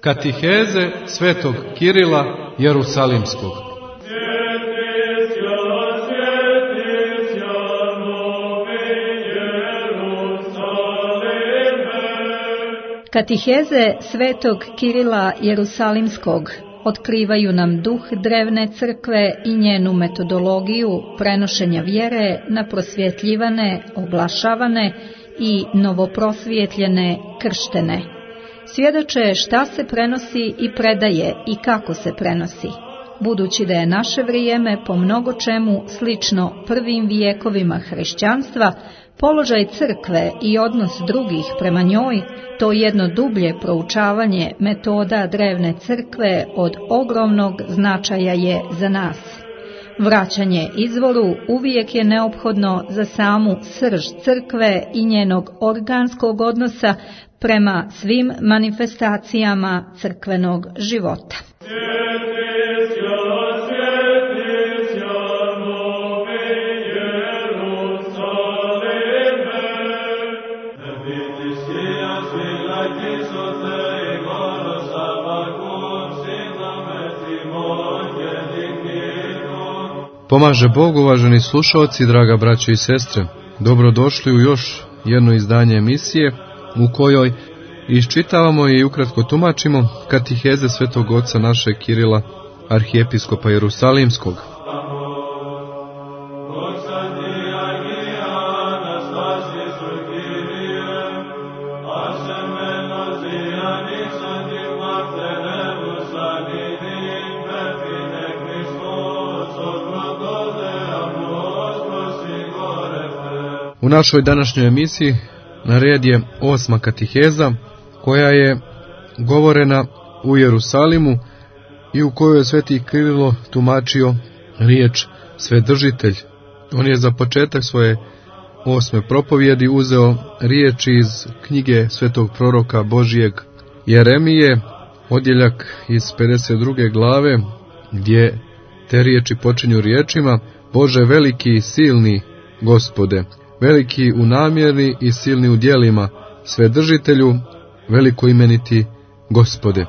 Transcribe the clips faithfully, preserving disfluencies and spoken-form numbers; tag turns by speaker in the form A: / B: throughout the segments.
A: Katiheze svetog Kirila Jerusalimskog.
B: Katiheze svetog Kirila Jerusalimskog otkrivaju nam duh drevne crkve i njenu metodologiju prenošenja vjere na prosvjetljivane, oglašavane i novoprosvjetljene krštene. Svjedoče šta se prenosi i predaje i kako se prenosi. Budući da je naše vrijeme po mnogo čemu slično prvim vijekovima hrišćanstva, položaj crkve i odnos drugih prema njoj, to jedno dublje proučavanje metoda drevne crkve od ogromnog značaja je za nas. Vraćanje izvoru uvijek je neophodno za samu srž crkve i njenog organskog odnosa prema svim manifestacijama crkvenog života.
A: Pomaže Bog, uvaženi slušalci, draga braćo i sestre. Dobrodošli u još jedno izdanje emisije u kojoj iščitavamo i ukratko tumačimo katiheze svetog oca našeg Kirila, arhijepiskopa Jerusalimskog. U našoj današnjoj emisiji na red je osma katiheza, koja je govorena u Jerusalimu i u kojoj je sveti Kirilo tumačio riječ Svedržitelj. On je za početak svoje osme propovjedi uzeo riječi iz knjige svetog proroka Božijeg Jeremije, odjeljak iz pedeset druge glave, gdje te riječi počinju riječima: Bože veliki i silni, Gospode, veliki u namjeri i silni u djelima, Svedržitelju, veliko imeniti Gospode.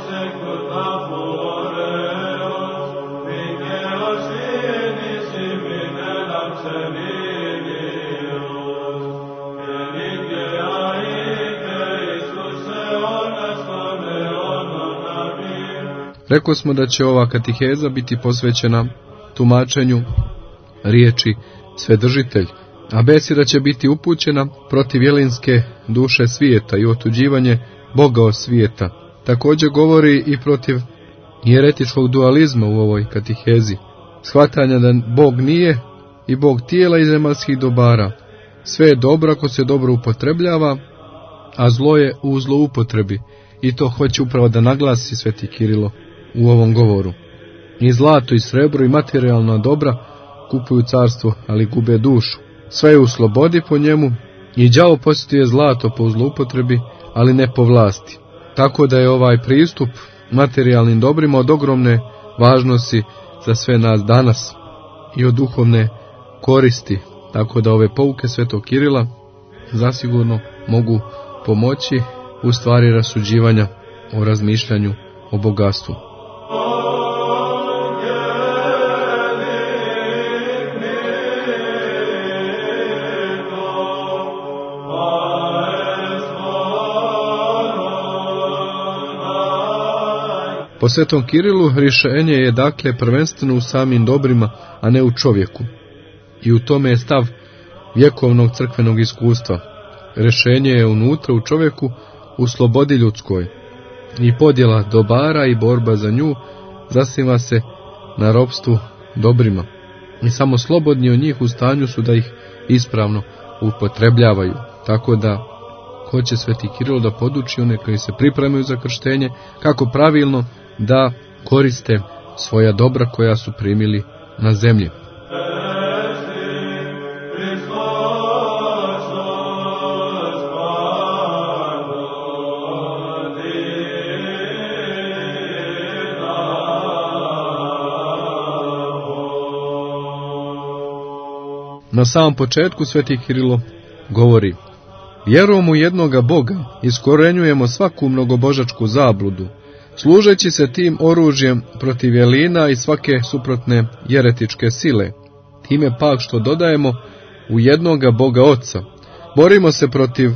A: Rekli smo da će ova katiheza biti posvećena tumačenju riječi Svedržitelj, a beseda će biti upućena protiv jelinske duše svijeta i otuđivanje Boga od svijeta. Također govori i protiv jeretičkog dualizma u ovoj katihezi, shvatanja da Bog nije i Bog tijela i zemaljskih dobara. Sve je dobro ako se dobro upotrebljava, a zlo je u zloupotrebi, i to hoće upravo da naglasi sveti Kirilo u ovom govoru. I zlato i srebro i materijalna dobra kupuju carstvo, ali gube dušu. Sve je u slobodi po njemu i đavo posjetuje zlato po zloupotrebi, ali ne po vlasti. Tako da je ovaj pristup materijalnim dobrima od ogromne važnosti za sve nas danas i od duhovne koristi. Tako da ove pouke svetog Kirila zasigurno mogu pomoći u stvari rasuđivanja o razmišljanju o bogatstvu. Po svetom Kirilu rješenje je dakle prvenstveno u samim dobrima, a ne u čovjeku. I u tome je stav vjekovnog crkvenog iskustva. Rješenje je unutra u čovjeku, u slobodi ljudskoj. I podjela dobara i borba za nju zasniva se na ropstvu dobrima. I samo slobodni od njih u stanju su da ih ispravno upotrebljavaju. Tako da hoće sveti Kirilo da poduči one koji se pripremaju za krštenje kako pravilno da koriste svoja dobra koja su primili na zemlji. Na samom početku sveti Kirilo govori: vjerom u jednoga Boga iskorenjujemo svaku mnogobožačku zabludu služeći se tim oružjem protiv jelina i svake suprotne jeretičke sile. Time pak što dodajemo u jednoga Boga Oca. Borimo se protiv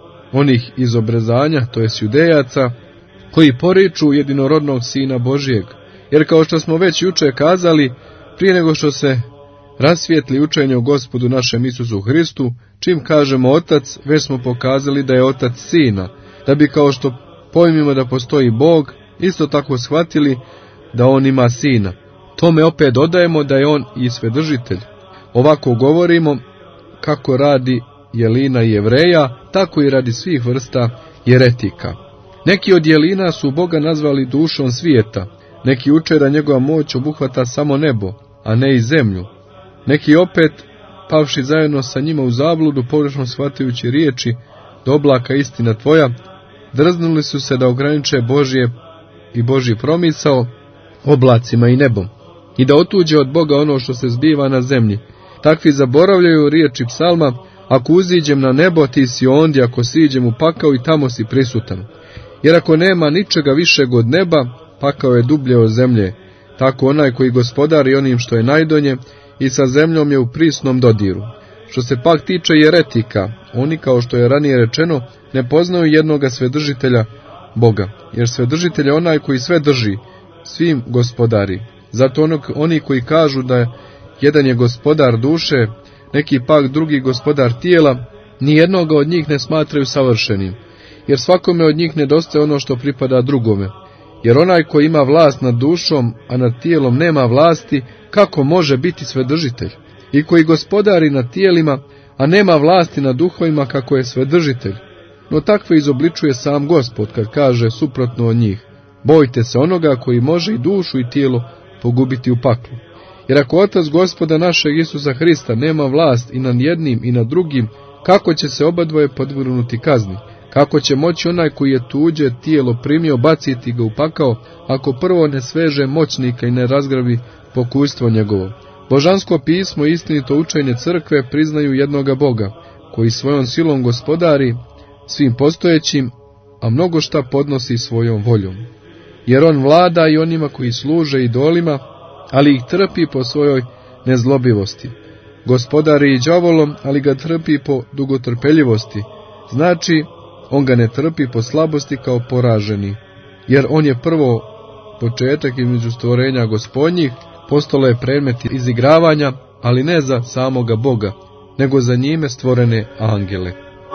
A: onih iz obrezanja, to jest judejaca, koji poriču jedinorodnog Sina Božijeg. Jer kao što smo već juče kazali, prije nego što se rasvijetli učenje o Gospodu našem Isusu Hristu, čim kažemo Otac, već smo pokazali da je Otac Sina, da bi kao što pojmimo da postoji Bog, isto tako shvatili da On ima Sina. Tome opet dodajemo da je On i Svedržitelj. Ovako govorimo kako radi jelina i Jevreja, tako i radi svih vrsta jeretika. Neki od jelina su Boga nazvali dušom svijeta, neki uče da njegova moć obuhvata samo nebo, a ne i zemlju. Neki opet, pavši zajedno sa njima u zabludu, pogrešno shvatajući riječi do oblaka istina tvoja, drznuli su se da ograniče Božje i Božji promisao oblacima i nebom, i da otuđe od Boga ono što se zbiva na zemlji. Takvi zaboravljaju riječi psalma: ako uziđem na nebo, ti si ondje, ako siđem u pakao, i tamo si prisutan. Jer ako nema ničega višeg od neba, pakao je dublje od zemlje. Tako onaj koji gospodari onim što je najdonje i sa zemljom je u prisnom dodiru. Što se pak tiče jeretika, oni, kao što je ranije rečeno, ne poznaju jednoga svedržitelja Boga, jer svedržitelj je onaj koji sve drži, svim gospodari. Zato onog, oni koji kažu da je jedan je gospodar duše, neki pak drugi gospodar tijela, nijednoga od njih ne smatraju savršenim, jer svakome od njih nedostaje ono što pripada drugome. Jer onaj koji ima vlast nad dušom, a nad tijelom nema vlasti, kako može biti svedržitelj? I koji gospodari nad tijelima, a nema vlasti nad duhovima, kako je svedržitelj? No takve izobličuje sam Gospod, kad kaže suprotno od njih: bojte se onoga koji može i dušu i tijelo pogubiti u paklu. Jer ako Otac Gospoda našeg Isusa Hrista nema vlast i nad jednim i nad drugim, kako će se obadvoje podvrgnuti kazni? Kako će moći onaj koji je tuđe tijelo primio baciti ga u pakao, ako prvo ne sveže moćnika i ne razgrabi pokustvo njegovo? Božansko pismo i istinito učenje crkve priznaju jednoga Boga, koji svojom silom gospodari svim postojećim, a mnogo šta podnosi svojom voljom. Jer on vlada i onima koji služe idolima, ali ih trpi po svojoj nezlobivosti. Gospodari i đavolom, ali ga trpi po dugotrpeljivosti. Znači, on ga ne trpi po slabosti kao poraženi, jer on je prvo početak između stvorenja gospodnjih, postalo je predmet izigravanja, ali ne za samoga Boga, nego za njime stvorene angele.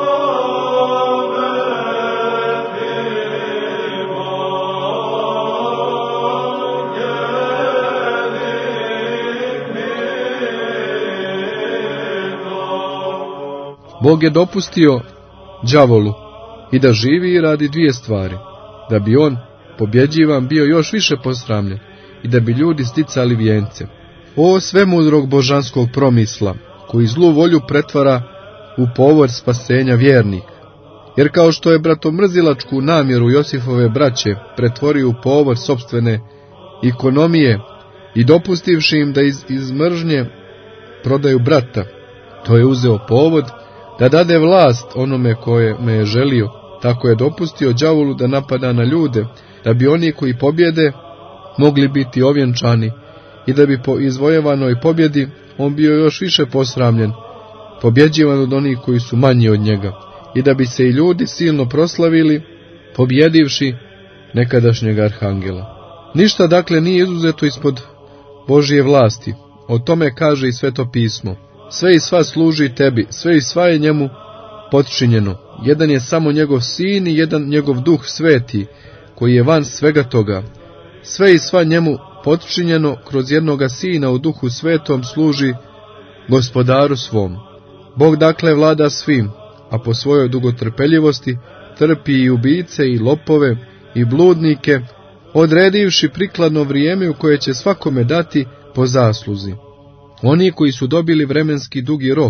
A: Bog je dopustio đavolu i da živi i radi dvije stvari: da bi on, pobjeđivan, bio još više posramljen i da bi ljudi sticali vijence. O svemudrog božanskog promisla, koji zlu volju pretvara u povod spasenja vjernik. Jer kao što je bratomrzilačku namjeru Josifove braće pretvorio u povod sopstvene ekonomije i dopustivši im da iz, iz mržnje prodaju brata, to je uzeo povod da dade vlast onome koje me je želio, tako je dopustio đavolu da napada na ljude, da bi oni koji pobjede mogli biti ovjenčani i da bi po izvojevanoj pobjedi on bio još više posramljen, pobjeđivan od onih koji su manji od njega, i da bi se i ljudi silno proslavili, pobjedivši nekadašnjeg arhangela. Ništa dakle nije izuzeto ispod Božje vlasti. O tome kaže i Sveto pismo: sve i sva služi tebi, sve i sva je njemu potčinjeno. Jedan je samo njegov sin i jedan njegov duh sveti, koji je van svega toga. Sve i sva njemu potčinjeno kroz jednoga sina u duhu svetom služi gospodaru svom. Bog dakle vlada svim, a po svojoj dugotrpeljivosti trpi i ubice i lopove i bludnike, odredivši prikladno vrijeme u koje će svakome dati po zasluzi. Oni koji su dobili vremenski dugi rok,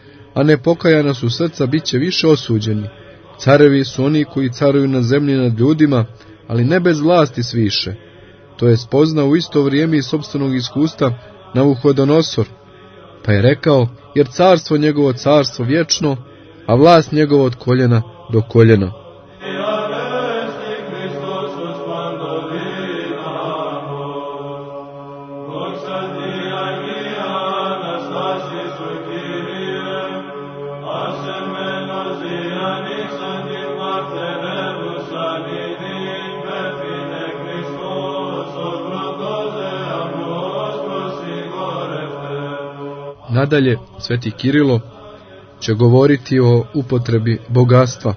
A: a ne pokajana su srca, bit će više osuđeni. Carevi su oni koji caruju na zemlji nad ljudima, ali ne bez vlasti sviše. To je spoznao u isto vrijeme iz sopstvenog iskustva Navuhodonosor, pa je rekao: jer carstvo njegovo carstvo vječno, a vlast njegovo od koljena do koljena.
C: Ea vesti Christus ut quando
A: Nadalje, sveti Kirilo će govoriti o upotrebi bogatstva.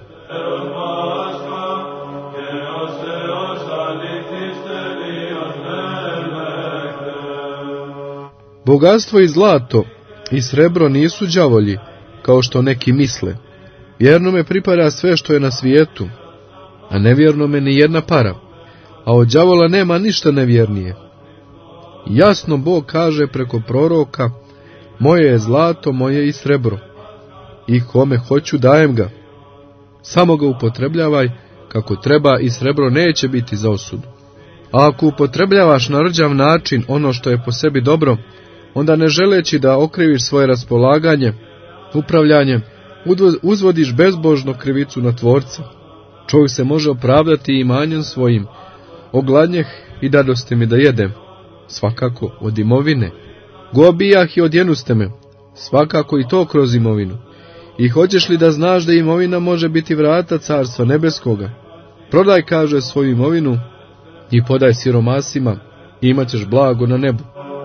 A: Bogatstvo i zlato i srebro nisu đavolji, kao što neki misle. Vjernome pripada sve što je na svijetu, a nevjernome ni jedna para, a od đavola nema ništa nevjernije. Jasno Bog kaže preko proroka: moje je zlato, moje i srebro, i kome hoću dajem ga. Samo ga upotrebljavaj kako treba i srebro neće biti za osudu. A ako upotrebljavaš na rđav način ono što je po sebi dobro, onda ne želeći da okriviš svoje raspolaganje, upravljanje, uzvodiš bezbožno krivicu na Tvorca. Čovjek se može opravdati imanjem svojim: ogladnjeh i dadoste mi da jedem, svakako od imovine. Gobijah i odjenuste me, svakako i to kroz imovinu. I hoćeš li da znaš da imovina može biti vrata carstva nebeskoga? Prodaj, kaže, svoju imovinu i podaj siromasima, i imat ćeš blago na nebu.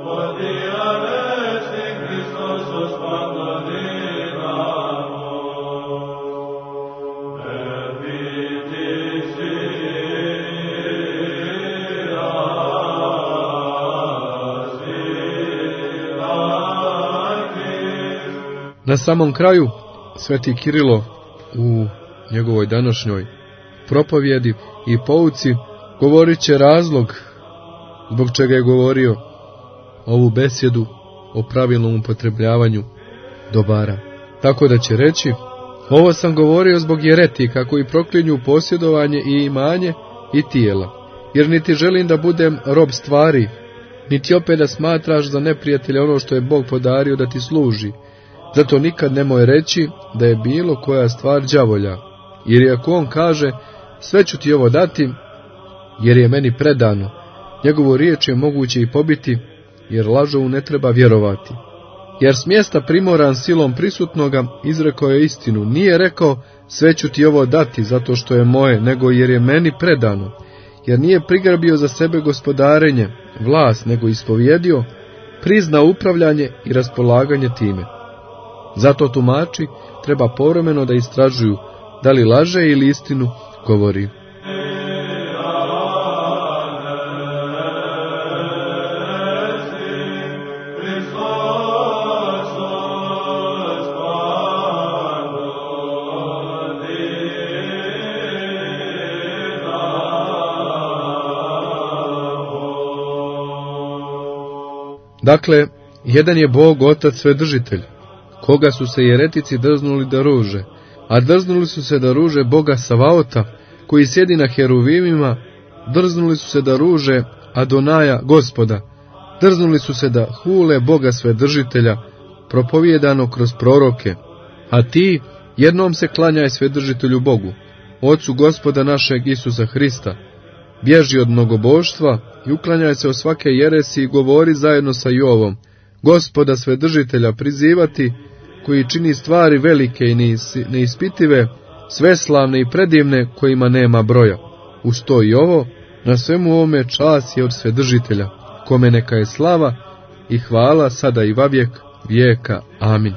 A: Na samom kraju, sveti Kirilo u njegovoj današnjoj propovjedi i pouci govorit će razlog zbog čega je govorio ovu besjedu o pravilnom upotrebljavanju dobara. Tako da će reći: ovo sam govorio zbog jeretika koji proklinju posjedovanje i imanje i tijela, jer niti želim da budem rob stvari, niti opet da smatraš za neprijatelja ono što je Bog podario da ti služi. Zato nikad nemoj reći da je bilo koja stvar đavolja, jer ako on kaže: sve ću ti ovo dati, jer je meni predano, njegovu riječ je moguće i pobiti, jer lažovu ne treba vjerovati. Jer s mjesta primoran silom prisutnoga izrekao je istinu, nije rekao: sve ću ti ovo dati zato što je moje, nego jer je meni predano, jer nije prigrabio za sebe gospodarenje, vlast, nego ispovjedio, priznao upravljanje i raspolaganje time. Zato tumači treba povremeno da istražuju da li laže ili istinu govori. Dakle, jedan je Bog, Otac Svedržitelj, koga su se jeretici drznuli da ruže, a drznuli su se da ruže Boga Savaota, koji sjedi na heruvimima, drznuli su se da ruže Adonaja, Gospoda, drznuli su se da hule Boga Svedržitelja, propovjedano kroz proroke. A ti jednom se klanjaj Svedržitelju Bogu, Ocu Gospoda našeg Isusa Hrista, bježi od mnogoboštva i uklanjaj se od svake jeresi i govori zajedno sa Jovom, Gospoda Svedržitelja prizivati, koji čini stvari velike i neispitive, sveslavne i predivne, kojima nema broja. Uz to i ovo, na svemu ovome čas je od Svedržitelja, kome neka je slava i hvala sada i vavijek vijeka. Amin.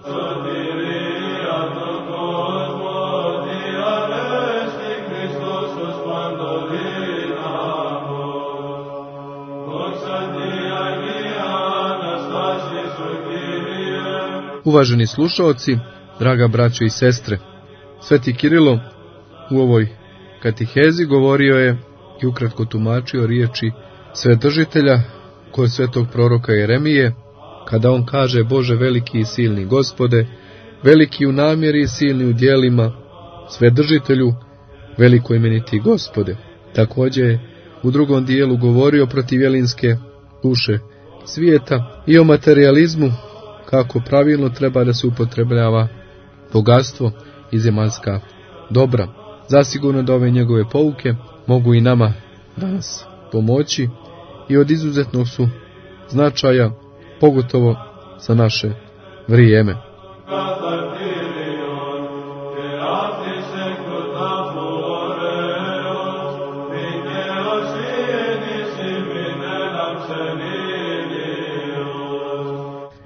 A: Uvaženi slušaoci, draga braćo i sestre, sveti Kirilo u ovoj katihezi govorio je i ukratko tumačio riječi Svedržitelja kod svetog proroka Jeremije, kada on kaže: Bože veliki i silni Gospode, veliki u namjeri i silni u djelima, Svedržitelju, veliko imeniti Gospode. Također je u drugom dijelu govorio protiv jelinske duše svijeta i o materializmu, kako pravilno treba da se upotrebljava bogatstvo i zemaljska dobra. Zasigurno da ove njegove pouke mogu i nama danas pomoći i od izuzetnog su značaja, pogotovo za naše vrijeme.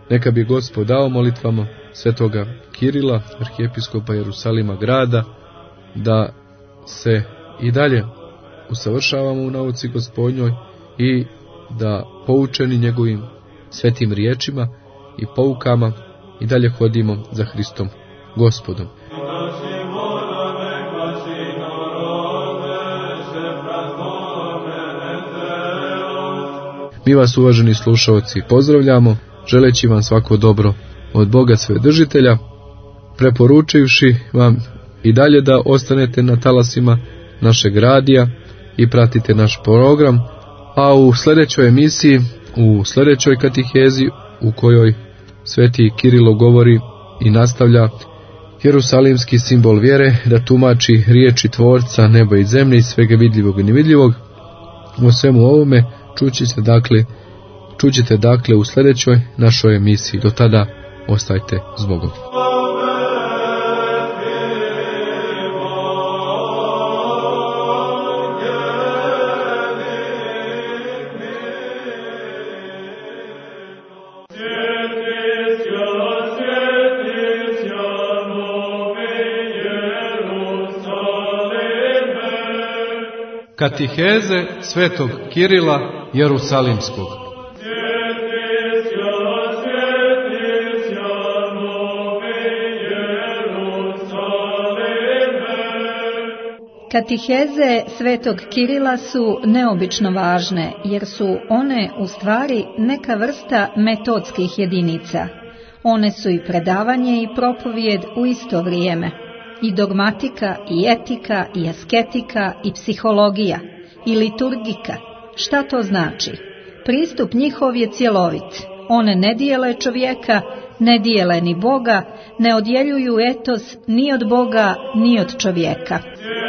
A: Neka bi Gospod dao molitvama svetoga Kirila, arhijepiskopa Jerusalima grada, da se i dalje usavršavamo u nauci Gospodnjoj i da poučeni njegovim svetim riječima i poukama i dalje hodimo za Hristom Gospodom. Mi vas, uvaženi slušalci, pozdravljamo, želeći vam svako dobro od Boga Svedržitelja, preporučivši vam i dalje da ostanete na talasima našeg radija i pratite naš program, a u sljedećoj emisiji, u sljedećoj katihezi u kojoj sveti Kirilo govori i nastavlja jerusalimski simbol vjere, da tumači riječi Tvorca neba i zemlje i svega vidljivog i nevidljivog, o svemu ovome čućete dakle, čućete dakle u sljedećoj našoj emisiji. Do tada ostajte s Bogom. Katiheze svetog Kirila Jerusalimskog.
B: Katiheze svetog Kirila su neobično važne, jer su one u stvari neka vrsta metodskih jedinica. One su i predavanje i propovijed u isto vrijeme. I dogmatika, i etika, i asketika, i psihologija, i liturgika. Šta to znači? Pristup njihov je cjelovit. One ne dijele čovjeka, ne dijele ni Boga, ne odjeljuju etos ni od Boga, ni od čovjeka.